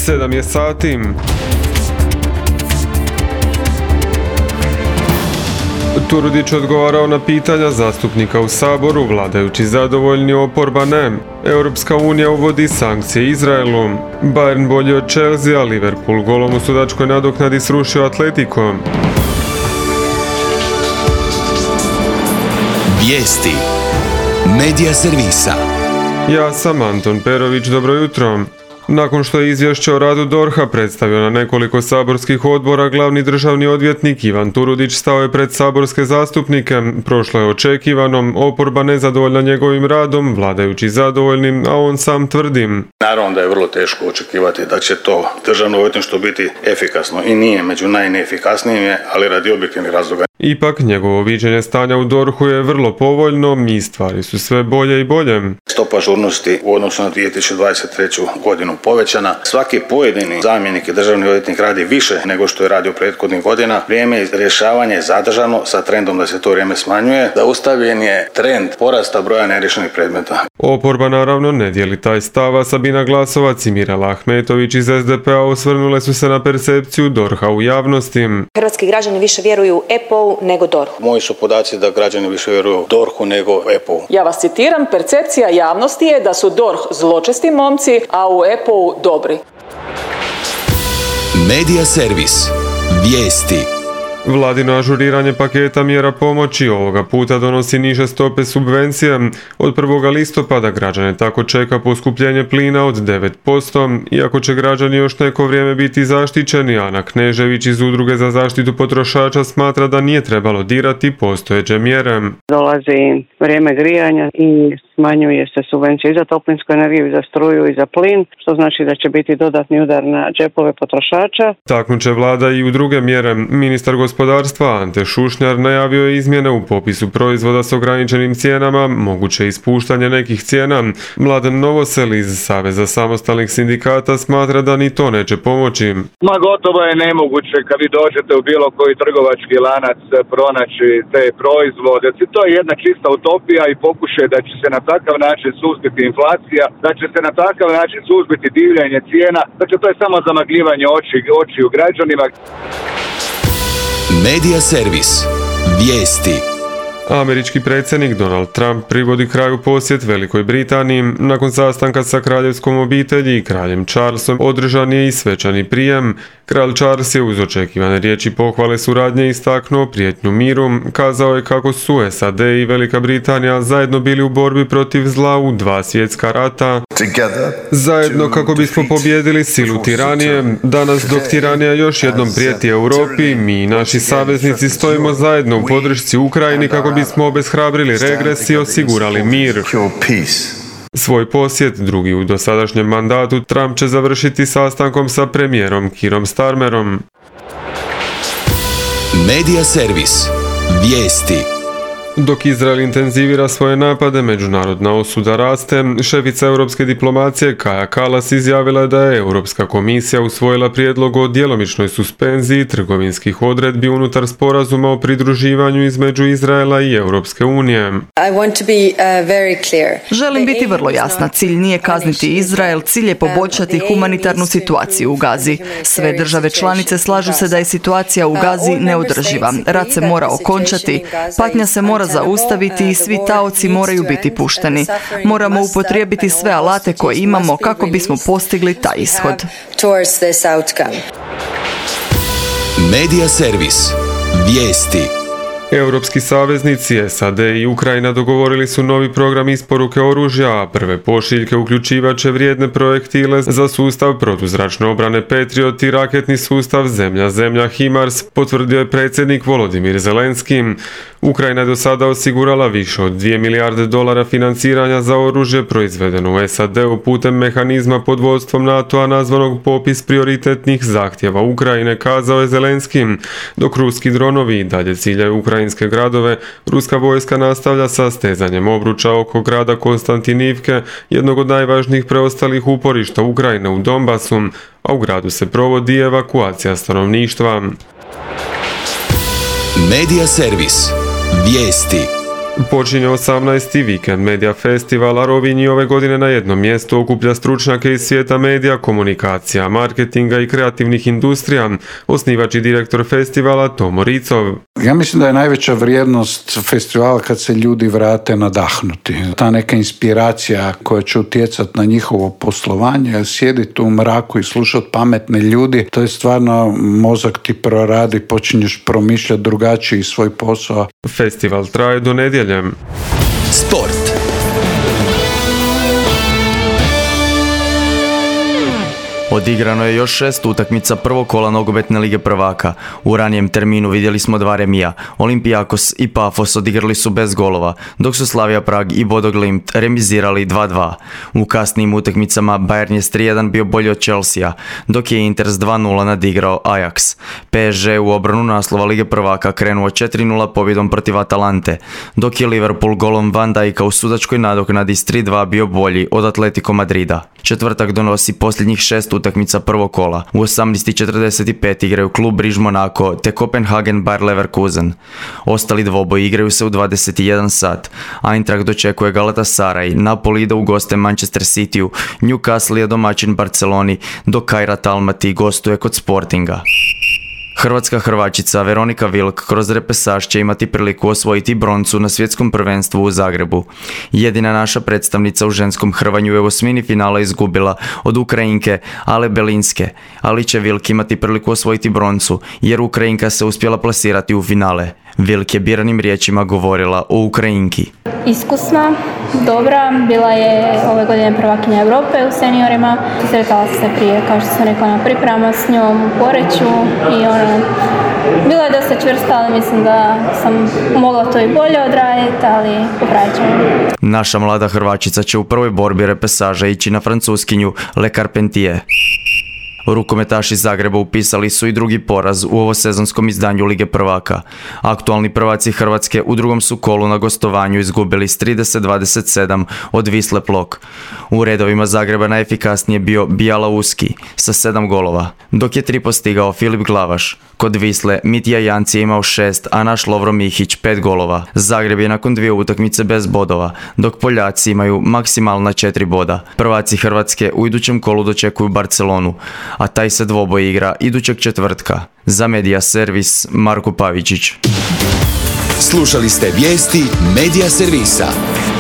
7 je sati. Turudić odgovarao na pitanja zastupnika u Saboru, vladajući zadovoljni, oporba ne. Europska unija uvodi sankcije Izraelu. Bayern bolji od Chelsea, a Liverpool golom u sudačkoj nadoknadi srušio Atletico. Vijesti Medija servisa. Ja sam Anton Perović, dobro jutro. Nakon što je izvješće o radu DORH-a predstavio na nekoliko saborskih odbora, glavni državni odvjetnik Ivan Turudić stao je pred saborske zastupnike. Prošlo je očekivano, oporba nezadovoljna njegovim radom, vladajući zadovoljnim, a on sam tvrdi: Naravno da je vrlo teško očekivati da će to državno odvjetništvo biti efikasno i nije među najneefikasnijim, ali radi objektivnih razloga. Ipak, njegovo viđenje stanja u DORH-u je vrlo povoljno i stvari su sve bolje i bolje. Stopa ažurnosti u odnosu na 2023. godinu povećana. Svaki pojedini zamjenik i državni odvjetnik radi više nego što je radio prethodnih godina. Vrijeme rješavanja je zadržano sa trendom da se to vrijeme smanjuje. Zaustavljen je trend porasta broja neriješenih predmeta. Oporba naravno ne dijeli taj stav, a Sabina Glasovac i Mirela Ahmetović iz SDP-a osvrnule su se na percepciju DORH-a u javnosti. Hrvatski građani više vjeruju EPO-u nego DORH-u. Moji su podaci da građani više vjeruju DORH-u nego EPO-u. Ja vas citiram, percepcija javnosti je da su DORH zločesti momci, a u EPO-u dobri. Medija servis. Vijesti. Vladino ažuriranje paketa mjera pomoći ovoga puta donosi niže stope subvencije. Od 1. listopada građane tako čeka poskupljenje plina od 9%, iako će građani još neko vrijeme biti zaštićeni. Ana Knežević iz Udruge za zaštitu potrošača smatra da nije trebalo dirati postojeće mjere. Dolazi vrijeme grijanja i smanjuje se subvencije i za toplinsku energiju, i za struju, i za plin, što znači da će biti dodatni udar na džepove potrošača. Taknut će vlada i u druge mjere. Ministar gospodarstva Ante Šušnjar najavio je izmjene u popisu proizvoda s ograničenim cijenama, moguće ispuštanje nekih cijena. Mladen Novosel iz Saveza samostalnih sindikata smatra da ni to neće pomoći. Gotovo je nemoguće kad vi dođete u bilo koji trgovački lanac pronaći te proizvode. To je jedna čista utopija i pokušaj da će se na takav način suzbiti inflacija, da će se na takav način suzbiti divljanje cijena. Dakle, to je samo zamagljivanje očiju građanima. Medija servis. Vijesti. Američki predsjednik Donald Trump privodi kraju posjet Velikoj Britaniji. Nakon sastanka sa kraljevskom obitelji i kraljem Charlesom održan je i svečani prijem. Kralj Charles je uz očekivane riječi pohvale suradnje istaknuo prijetnju miru. Kazao je kako su SAD i Velika Britanija zajedno bili u borbi protiv zla u 2 svjetska rata. Zajedno kako bismo pobijedili silu tiranije. Danas dok tiranija još jednom prijeti Europi, mi i naši saveznici stojimo zajedno u podršci Ukrajini kako bismo obeshrabrili regres i osigurali mir. Svoj posjet, drugi u dosadašnjem mandatu, Trump će završiti sastankom sa premijerom Keerom Starmerom. Medija servis. Vijesti. Dok Izrael intenzivira svoje napade, međunarodna osuda raste. Šefica europske diplomacije Kaja Kallas izjavila je da je Europska komisija usvojila prijedlog o djelomičnoj suspenziji trgovinskih odredbi unutar sporazuma o pridruživanju između Izraela i Europske unije. Želim biti vrlo jasna. Cilj nije kazniti Izrael, cilj je poboljšati humanitarnu situaciju u Gazi. Sve države članice slažu se da je situacija u Gazi neodrživa. Rat se mora okončati, patnja se mora zaustaviti i svi taoci moraju biti pušteni. Moramo upotrijebiti sve alate koje imamo kako bismo postigli taj ishod. Medija servis. Vijesti. Europski saveznici SAD i Ukrajina dogovorili su novi program isporuke oružja, a prve pošiljke uključivaće vrijedne projektile za sustav protuzračne obrane Patriot i raketni sustav Zemlja-Zemlja HIMARS, potvrdio je predsjednik Volodimir Zelenski. Ukrajina je do sada osigurala više od $2 milijarde financiranja za oružje proizvedeno u SAD-u putem mehanizma pod vodstvom NATO-a nazvanog popis prioritetnih zahtjeva Ukrajine, kazao je Zelenski. Dok ruski dronovi dalje ciljaju ukrajinske gradove, ruska vojska nastavlja sa stezanjem obruča oko grada Konstantinivke, jednog od najvažnijih preostalih uporišta Ukrajine u Donbasu, a u gradu se provodi evakuacija stanovništva. Medija servis. Vijesti. Počinje 18. vikend Media Festivala Rovinj i ove godine na jednom mjestu okuplja stručnjake iz svijeta medija, komunikacija, marketinga i kreativnih industrija. Osnivač i direktor festivala Tomo Ricov. Ja mislim da je najveća vrijednost festivala kad se ljudi vrate nadahnuti. Ta neka inspiracija koja će utjecati na njihovo poslovanje, sjediti u mraku i slušati pametne ljudi, to je stvarno mozak ti proradi, počinješ promišljati drugačiji svoj posao. Festival traje do nedjelje. Sport. Odigrano je još 6 utakmica prvog kola nogometne lige prvaka. U ranijem terminu vidjeli smo 2 remija. Olympiakos i Pafos odigrali su bez golova, dok su Slavia Prag i Bodo Glimt remizirali 2-2. U kasnijim utakmicama Bayern je s 3-1 bio bolji od Chelsea, dok je Inter s 2-0 nadigrao Ajax. PSG u obranu naslova lige prvaka krenuo 4-0 pobjedom protiv Atalante, dok je Liverpool golom Van Dijka u sudačkoj nadoknadi s 3-2 bio bolji od Atletico Madrida. Četvrtak donosi posljednjih 6 utakmica prvog kola. U 18:45 igraju klub Riž Monaco te Kopenhagen Bayer Leverkusen. Ostali dvoboji igraju se u 21 sat. Eintracht dočekuje Galatasaray, Napoli ide u goste Manchester Cityu, Newcastle je domaćin Barceloni, dok Kairat Almaty gostuje kod Sportinga. Hrvatska hrvačica Veronika Vilk kroz repesaž će imati priliku osvojiti broncu na svjetskom prvenstvu u Zagrebu. Jedina naša predstavnica u ženskom hrvanju je u osmini finala izgubila od Ukrajinke Ale Belinske, ali će Vilk imati priliku osvojiti broncu jer Ukrajinka se uspjela plasirati u finale. Vilk je biranim riječima govorila o Ukrajinki. Iskusna, dobra, bila je ove godine prvakinja Europe u seniorima. Sretala sam se prije, kao što sam rekla, na pripremama s njom u Poreču i ona bila je dosta čvrsta, ali mislim da sam mogla to i bolje odraditi, ali popravit ćemo. Naša mlada Hrvačica će u prvoj borbi repesaža ići na francuskinju Le Carpentier. Rukometaši Zagreba upisali su i drugi poraz u ovosezonskom izdanju Lige prvaka. Aktualni prvaci Hrvatske u drugom su kolu na gostovanju izgubili s 30-27 od Wisle Plok. U redovima Zagreba najefikasnije bio Bijala Uski sa 7 golova, dok je 3 postigao Filip Glavaš. Kod Wisle Mitja Janci je imao 6, a naš Lovro Mihić 5 golova. Zagreb je nakon 2 utakmice bez bodova, dok Poljaci imaju maksimalna 4 boda. Prvaci Hrvatske u idućem kolu dočekuju Barcelonu, a taj se dvoboj igra idućeg četvrtka. Za Media Servis, Marko Pavičić. Slušali ste vijesti Media Servisa.